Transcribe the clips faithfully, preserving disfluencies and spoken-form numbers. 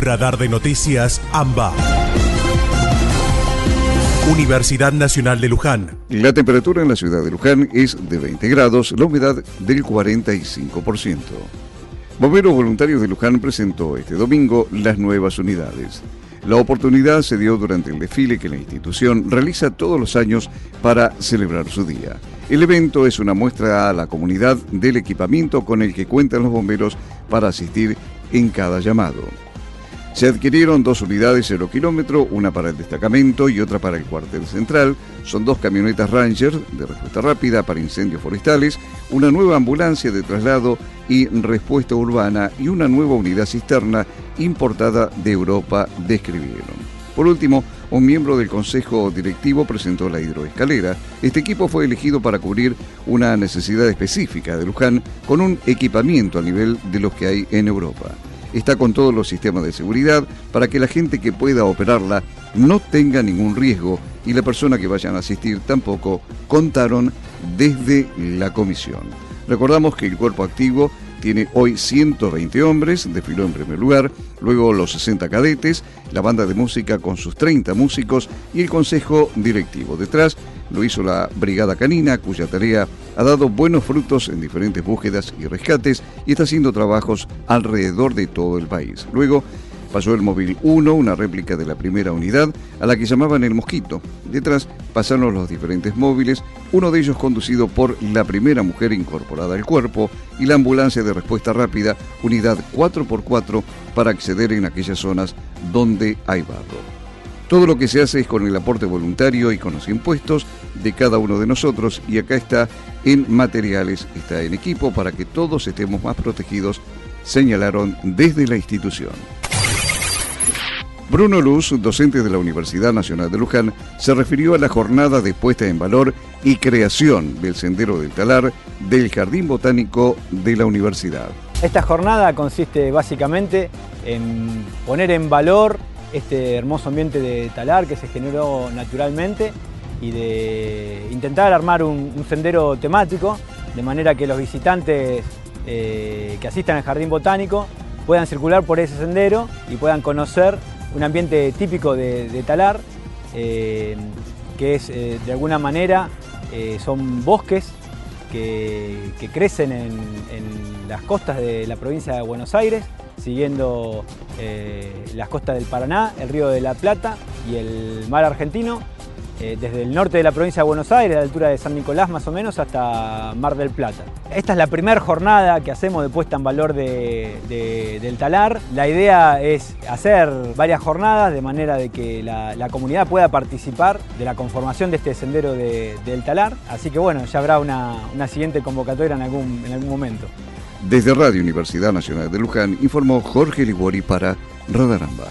Radar de Noticias AMBA. Universidad Nacional de Luján. La temperatura en la ciudad de Luján es de veinte grados, la humedad del cuarenta y cinco por ciento. Bomberos Voluntarios de Luján presentó este domingo las nuevas unidades. La oportunidad se dio durante el desfile que la institución realiza todos los años para celebrar su día. El evento es una muestra a la comunidad del equipamiento con el que cuentan los bomberos para asistir en cada llamado. Se adquirieron dos unidades cero kilómetro, una para el destacamento y otra para el cuartel central. Son dos camionetas Ranger de respuesta rápida para incendios forestales, una nueva ambulancia de traslado y respuesta urbana y una nueva unidad cisterna importada de Europa, describieron. Por último, un miembro del Consejo Directivo presentó la hidroescalera. Este equipo fue elegido para cubrir una necesidad específica de Luján con un equipamiento al nivel de los que hay en Europa. Está con todos los sistemas de seguridad para que la gente que pueda operarla no tenga ningún riesgo y la persona que vayan a asistir tampoco, contaron desde la comisión. Recordamos que el cuerpo activo tiene hoy ciento veinte hombres, desfiló en primer lugar, luego los sesenta cadetes, la banda de música con sus treinta músicos y el consejo directivo. Detrás lo hizo la Brigada Canina, cuya tarea ha dado buenos frutos en diferentes búsquedas y rescates y está haciendo trabajos alrededor de todo el país. Luego pasó el Móvil uno, una réplica de la primera unidad, a la que llamaban el Mosquito. Detrás pasaron los diferentes móviles, uno de ellos conducido por la primera mujer incorporada al cuerpo, y la ambulancia de respuesta rápida, unidad cuatro por cuatro, para acceder en aquellas zonas donde hay barro. Todo lo que se hace es con el aporte voluntario y con los impuestos de cada uno de nosotros, y acá está en materiales, está en equipo para que todos estemos más protegidos, señalaron desde la institución. Bruno Luz, docente de la Universidad Nacional de Luján, se refirió a la jornada de puesta en valor y creación del Sendero del Talar del Jardín Botánico de la Universidad. Esta jornada consiste básicamente en poner en valor este hermoso ambiente de talar que se generó naturalmente y de intentar armar un, un sendero temático de manera que los visitantes eh, que asistan al Jardín Botánico puedan circular por ese sendero y puedan conocer un ambiente típico de, de talar, eh, que es eh, de alguna manera eh, son bosques que, que crecen en, en las costas de la provincia de Buenos Aires, siguiendo eh, las costas del Paraná, el Río de la Plata y el mar argentino, eh, desde el norte de la provincia de Buenos Aires, a la altura de San Nicolás más o menos, hasta Mar del Plata. Esta es la primera jornada que hacemos de puesta en valor de, de, del talar. La idea es hacer varias jornadas de manera de que la, la comunidad pueda participar de la conformación de este sendero de, del talar. Así que bueno, ya habrá una, una siguiente convocatoria en algún, en algún momento. Desde Radio Universidad Nacional de Luján informó Jorge Liguori para Radar AMBA.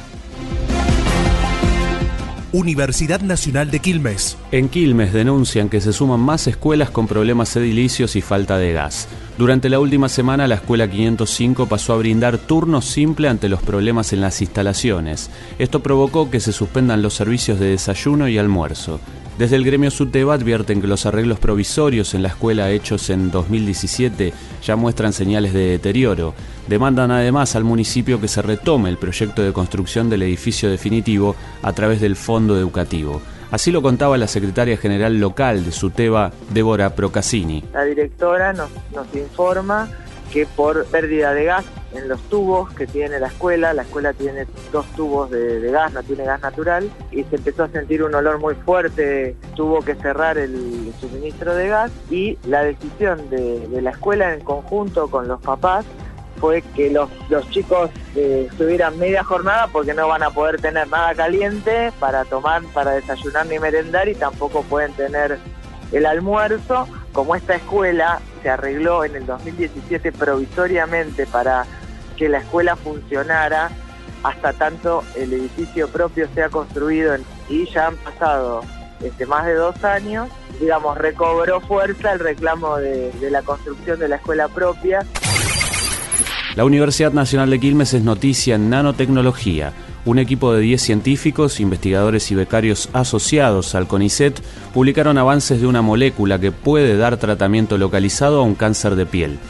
Universidad Nacional de Quilmes. En Quilmes denuncian que se suman más escuelas con problemas edilicios y falta de gas. Durante la última semana, la Escuela quinientos cinco pasó a brindar turno simple ante los problemas en las instalaciones. Esto provocó que se suspendan los servicios de desayuno y almuerzo. Desde el gremio SUTEBA advierten que los arreglos provisorios en la escuela hechos en dos mil diecisiete ya muestran señales de deterioro. Demandan además al municipio que se retome el proyecto de construcción del edificio definitivo a través del Fondo Educativo. Así lo contaba la secretaria general local de SUTEBA, Débora Procaccini. La directora nos, nos informa que por pérdida de gas en los tubos que tiene la escuela, la escuela tiene dos tubos de, de gas, no tiene gas natural, y se empezó a sentir un olor muy fuerte, tuvo que cerrar el suministro de gas, y la decisión de, de la escuela en conjunto con los papás fue que los, los chicos eh, estuvieran media jornada porque no van a poder tener nada caliente para tomar, para desayunar ni merendar, y tampoco pueden tener el almuerzo. Como esta escuela se arregló en el dos mil diecisiete provisoriamente para que la escuela funcionara hasta tanto el edificio propio sea construido, y ya han pasado este, más de dos años, digamos, recobró fuerza el reclamo de, de la construcción de la escuela propia. La Universidad Nacional de Quilmes es noticia en nanotecnología. Un equipo de diez científicos, investigadores y becarios asociados al CONICET publicaron avances de una molécula que puede dar tratamiento localizado a un cáncer de piel.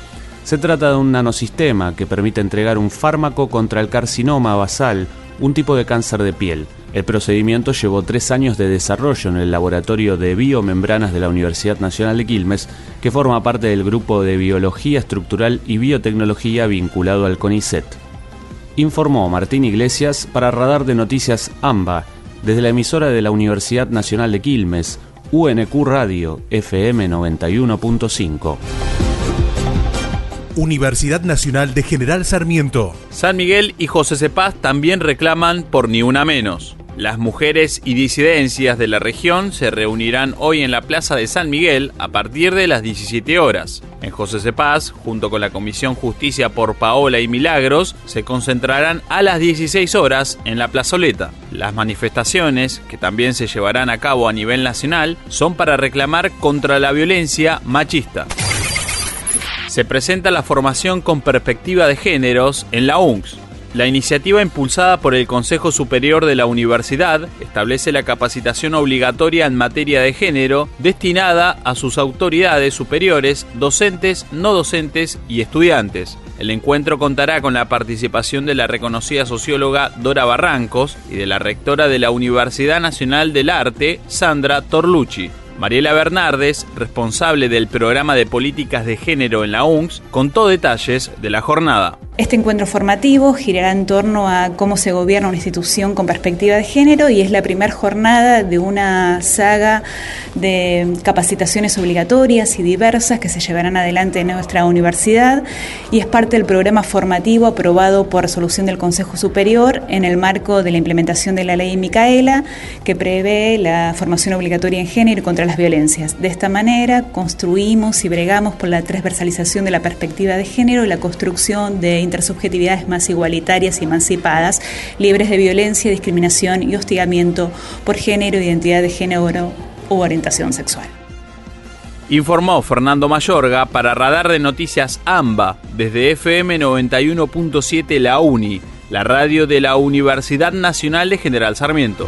Se trata de un nanosistema que permite entregar un fármaco contra el carcinoma basal, un tipo de cáncer de piel. El procedimiento llevó tres años de desarrollo en el Laboratorio de Biomembranas de la Universidad Nacional de Quilmes, que forma parte del Grupo de Biología Estructural y Biotecnología vinculado al CONICET. Informó Martín Iglesias para Radar de Noticias AMBA, desde la emisora de la Universidad Nacional de Quilmes, U N Q Radio, F M noventa y uno punto cinco. Universidad Nacional de General Sarmiento. San Miguel y José Cepaz también reclaman por ni una menos. Las mujeres y disidencias de la región se reunirán hoy en la Plaza de San Miguel a partir de las diecisiete horas. En José Cepaz, junto con la Comisión Justicia por Paola y Milagros, se concentrarán a las dieciséis horas en la plazoleta. Las manifestaciones, que también se llevarán a cabo a nivel nacional, son para reclamar contra la violencia machista. Se presenta la formación con perspectiva de géneros en la U N C S. La iniciativa impulsada por el Consejo Superior de la Universidad establece la capacitación obligatoria en materia de género destinada a sus autoridades superiores, docentes, no docentes y estudiantes. El encuentro contará con la participación de la reconocida socióloga Dora Barrancos y de la rectora de la Universidad Nacional del Arte, Sandra Torlucci. Mariela Bernardes, responsable del programa de políticas de género en la U N C S, contó detalles de la jornada. Este encuentro formativo girará en torno a cómo se gobierna una institución con perspectiva de género y es la primera jornada de una saga de capacitaciones obligatorias y diversas que se llevarán adelante en nuestra universidad y es parte del programa formativo aprobado por resolución del Consejo Superior en el marco de la implementación de la ley Micaela, que prevé la formación obligatoria en género y contra las violencias. De esta manera construimos y bregamos por la transversalización de la perspectiva de género y la construcción de intersubjetividades más igualitarias y emancipadas, libres de violencia, discriminación y hostigamiento por género, identidad de género u orientación sexual. Informó Fernando Mayorga para Radar de Noticias AMBA, desde F M noventa y uno punto siete La Uni, la radio de la Universidad Nacional de General Sarmiento.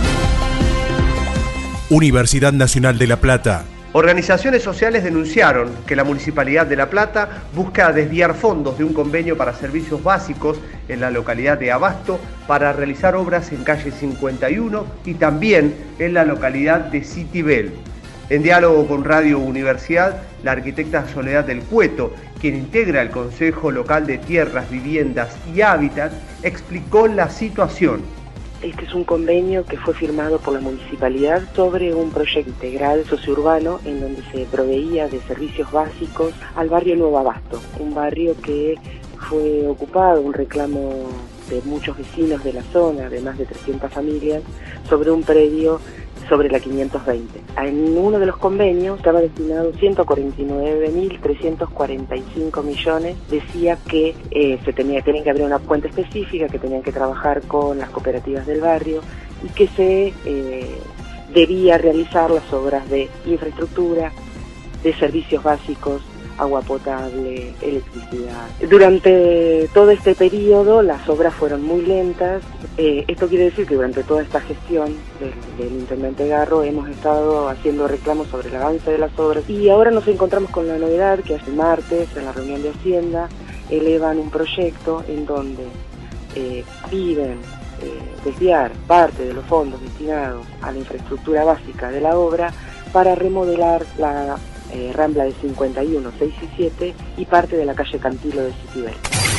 Universidad Nacional de La Plata. Organizaciones sociales denunciaron que la Municipalidad de La Plata busca desviar fondos de un convenio para servicios básicos en la localidad de Abasto para realizar obras en calle cincuenta y uno y también en la localidad de Citibel. En diálogo con Radio Universidad, la arquitecta Soledad del Cueto, quien integra el Consejo Local de Tierras, Viviendas y Hábitat, explicó la situación. Este es un convenio que fue firmado por la municipalidad sobre un proyecto integral sociourbano en donde se proveía de servicios básicos al barrio Nuevo Abasto, un barrio que fue ocupado, un reclamo de muchos vecinos de la zona, de más de trescientas familias, sobre un predio sobre la quinientos veinte. En uno de los convenios estaba destinado ciento cuarenta y nueve mil trescientos cuarenta y cinco millones. Decía que eh, se tenía, tenían que abrir una cuenta específica, que tenían que trabajar con las cooperativas del barrio y que se eh, debía realizar las obras de infraestructura, de servicios básicos, agua potable, electricidad. Durante todo este periodo las obras fueron muy lentas. Eh, esto quiere decir que durante toda esta gestión del, del intendente Garro hemos estado haciendo reclamos sobre el avance de las obras y ahora nos encontramos con la novedad que hace martes en la reunión de Hacienda elevan un proyecto en donde eh, piden eh, desviar parte de los fondos destinados a la infraestructura básica de la obra para remodelar la Eh, Rambla de cincuenta y uno, seis y siete y parte de la calle Cantilo de Citibel.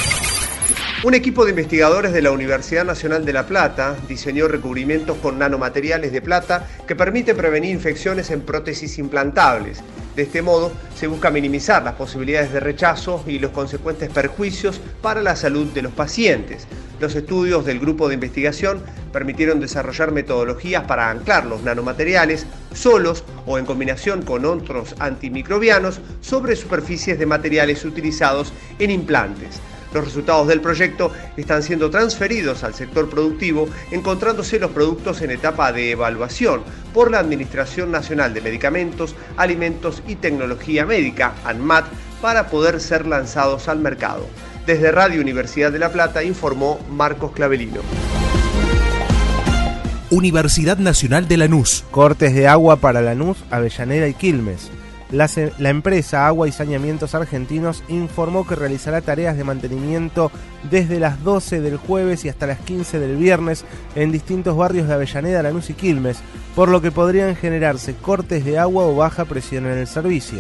Un equipo de investigadores de la Universidad Nacional de La Plata diseñó recubrimientos con nanomateriales de plata que permiten prevenir infecciones en prótesis implantables. De este modo, se busca minimizar las posibilidades de rechazo y los consecuentes perjuicios para la salud de los pacientes. Los estudios del grupo de investigación permitieron desarrollar metodologías para anclar los nanomateriales solos o en combinación con otros antimicrobianos sobre superficies de materiales utilizados en implantes. Los resultados del proyecto están siendo transferidos al sector productivo, encontrándose los productos en etapa de evaluación por la Administración Nacional de Medicamentos, Alimentos y Tecnología Médica, ANMAT, para poder ser lanzados al mercado. Desde Radio Universidad de La Plata informó Marcos Clavelino. Universidad Nacional de Lanús. Cortes de agua para Lanús, Avellaneda y Quilmes. La, la empresa Agua y Saneamientos Argentinos informó que realizará tareas de mantenimiento desde las doce del jueves y hasta las quince del viernes en distintos barrios de Avellaneda, Lanús y Quilmes, por lo que podrían generarse cortes de agua o baja presión en el servicio.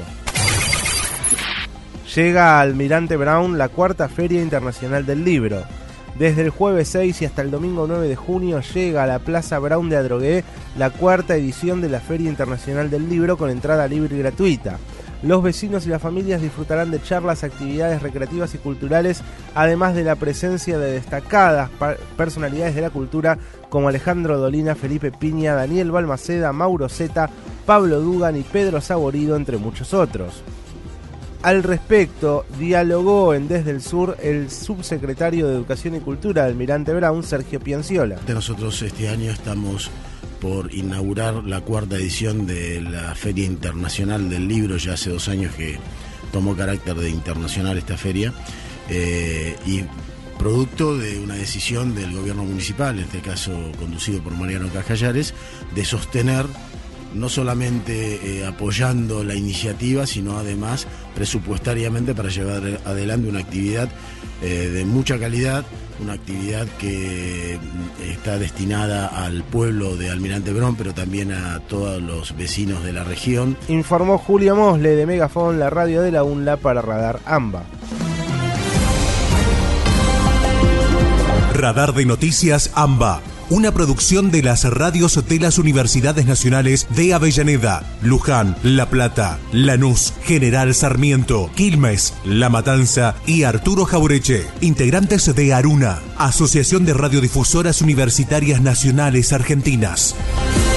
Llega a Almirante Brown la cuarta Feria Internacional del Libro. Desde el jueves seis y hasta el domingo nueve de junio llega a la Plaza Brown de Adrogué la cuarta edición de la Feria Internacional del Libro con entrada libre y gratuita. Los vecinos y las familias disfrutarán de charlas, actividades recreativas y culturales, además de la presencia de destacadas personalidades de la cultura como Alejandro Dolina, Felipe Piña, Daniel Balmaceda, Mauro Zeta, Pablo Dugan y Pedro Saborido, entre muchos otros. Al respecto, dialogó en Desde el Sur el subsecretario de Educación y Cultura de Almirante Brown, Sergio Pianciola. Nosotros este año estamos por inaugurar la cuarta edición de la Feria Internacional del Libro. Ya hace dos años que tomó carácter de internacional esta feria, eh, y producto de una decisión del gobierno municipal, en este caso conducido por Mariano Cajallares, de sostener no solamente eh, apoyando la iniciativa, sino además presupuestariamente para llevar adelante una actividad eh, de mucha calidad, una actividad que está destinada al pueblo de Almirante Brown, pero también a todos los vecinos de la región. Informó Julio Mosle de Megafon, la radio de la UNLA para Radar AMBA. Radar de Noticias AMBA. Una producción de las radios de las Universidades Nacionales de Avellaneda, Luján, La Plata, Lanús, General Sarmiento, Quilmes, La Matanza y Arturo Jaureche. Integrantes de ARUNA, Asociación de Radiodifusoras Universitarias Nacionales Argentinas.